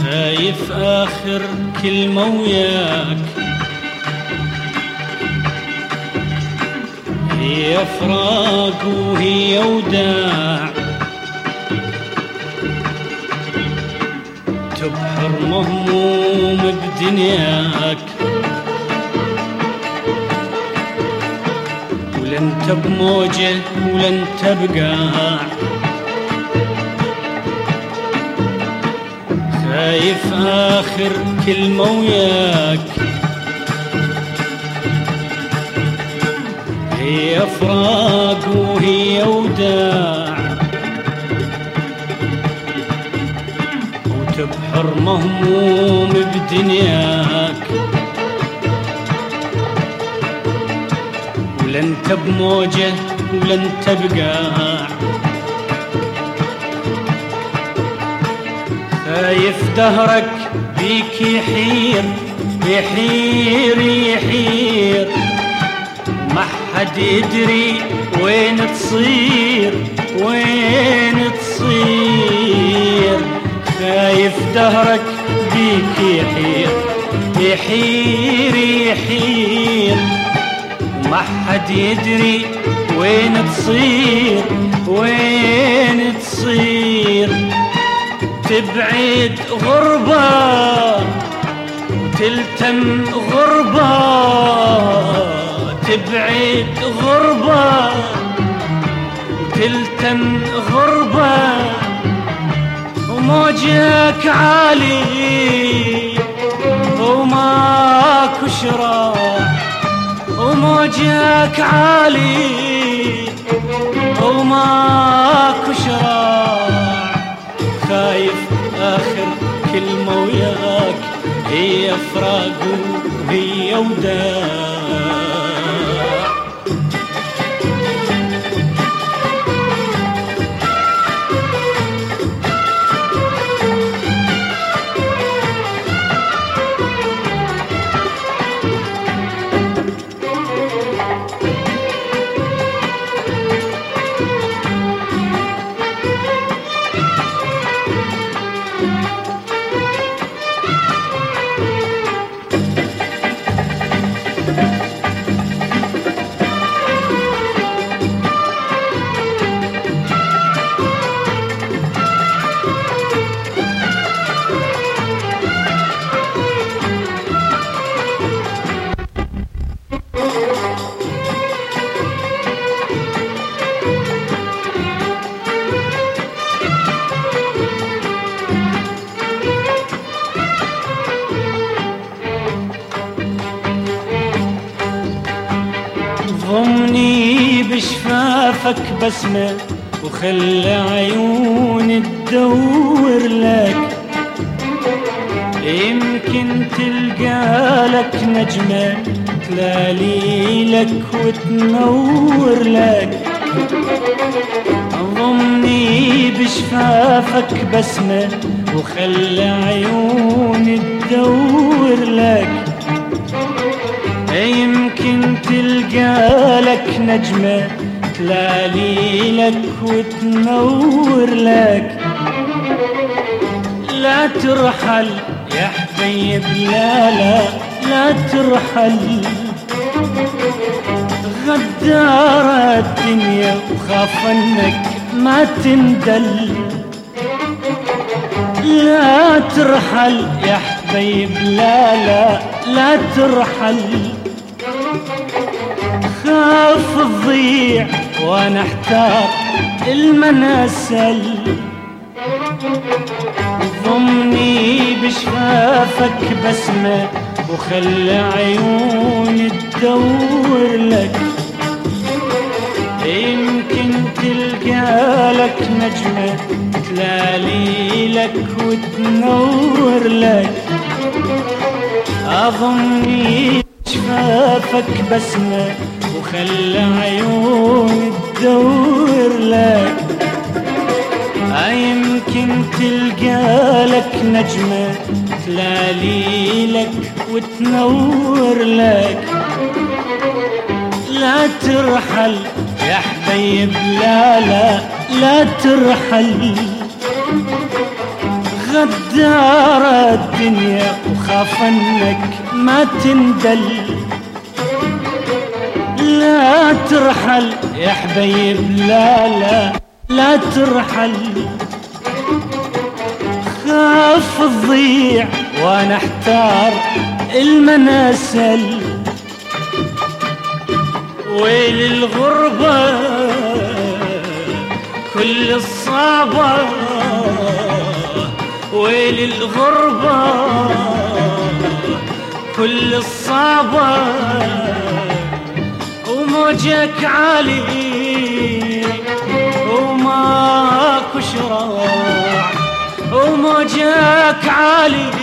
خايف آخر كلمة وياك هي فراق وهي وداع، تبحر مهموم بدنياك ولا انت بموجه ولا انت بقاع. خايف آخر كلمة وياك هي فراق وهي وداع، وتبحر مهموم بدنياك ولا انت بموجه ولا انت بقاع. خايف دهرك بيك يحير يحير يحير، ما حد يدري وين تصير وين تصير. خايف دهرك بيك يحير يحير يحير، ما حد يدري وين تصير وين تصير. تبعد غربة وتلتم غربة، تبعد غربة وتلتم غربة، وموجك عالي وماكو شراع، وموجك عالي وماكو شراع. خايف آخر كلمة وياك هي فراق وهي وداع. ضمني بشفافك بسمة وخلى عيوني تدور لك، يمكن تلقى لك نجمة تلالي لك وتنور لك. ضمني بشفافك بسمة وخلى عيوني تدور لك، يمكن تلقى لك نجمة تلالي لك وتنور لك. لا ترحل يا حبيب لا لا لا ترحل، غدارة الدنيا وخاف انك ما تندل. لا ترحل يا حبيب لا لا لا ترحل، خاف تضيع وانا احتار المناسل. ضمني بشفافك بسمة وخلى عيوني تدور لك، يمكن تلقى لك نجمة تلالي لك وتنور لك. أضمني شفافك بسمة وخلى عيوني تدور لك، يمكن تلقى لك نجمة تلالي لك وتنور لك. لا ترحل يا حبيب لا لا لا ترحل، غدارة الدنيا وخاف انك ما تندل. لا ترحل يا حبيب، لا لا لا ترحل، خاف تضيع وانا احتار المناسل. ويل الغربة كل الصعبة، ويل الغربة كل الصعبة، وموجك عالي وماكو شراع، وموجك عالي